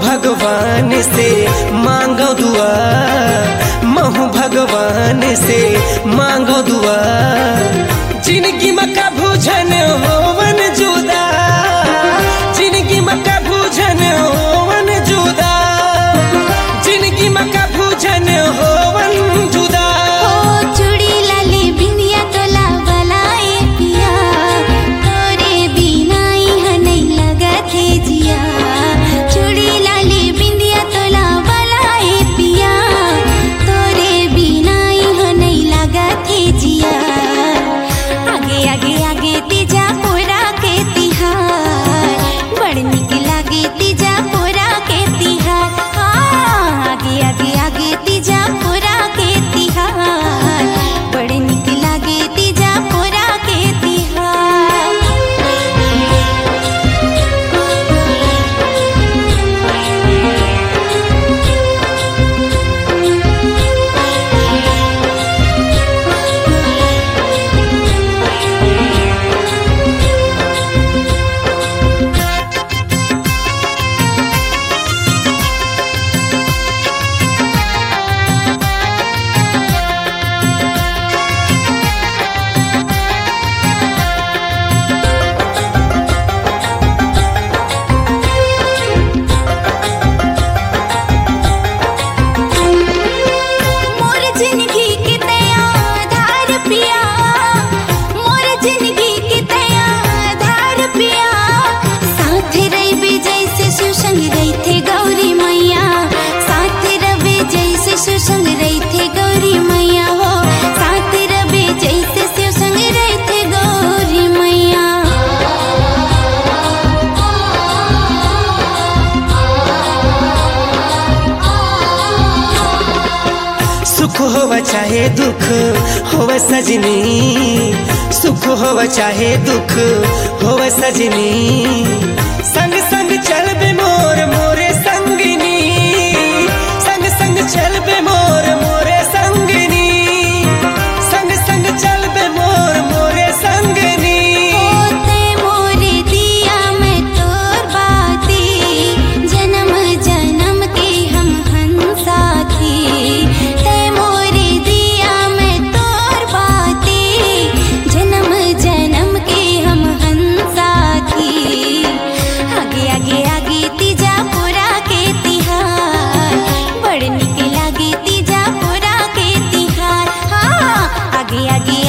भगवान से मांगो दुआ, महू भगवान से मांगो दुआ। जिनकी मक्का भूजन होवन जुदा, जिनकी मक्का भूजन होवन जुदा, जिनकी मक्का भूजन होवन जुदा। ओ चूड़ी लाली बिंदिया तोला बलाए पिया, तोरे बिना यहाँ नहीं लगा थे जिया। चूड़ी लाली बिंदिया तोला बलाए पिया, तोरे बिना यहाँ नहीं लगा थे जिया। आगे आगे आगे तीजा पूरा के तिहार, बड़ निक लागे तीजा पूरा के तिहार। हाँ, आगे आगे आगे तीजा पूरा के तिहार, बड़ निक लागे तीजा पूरा के तिहार। मोर जिंदगी की तया धार पिया, मोर जिंदगी की तया धार पिया। साथ रहे जैसे सुसंग रही थे गौरी मैया, साथ रहे जैसे सुसंग रही थे गौरी मैया हो, साथ रहे जैसे सुसंग रही थे गौरी मैया। सुख होवा चाहे दुख होवे सजनी, सुख होवा चाहे दुख होवे सजनी। संग संग चल बे मोर मोरे संगनी, संग संग चल बे मोर मोरे संगनी, संग संग चल बे मोर मोरे संगनी। होते मोरे दिया मैं तोर बाती, जन्म जन्म के हम हंसा थी। ते मोरे दिया मैं तोर बाती, जन्म जन्म के हम हंसा थी। आगे आगे आगे तीजा पूरा के तिहार, बड़ निक लागे तीजा पूरा के तिहार। हाँ, आगे आगे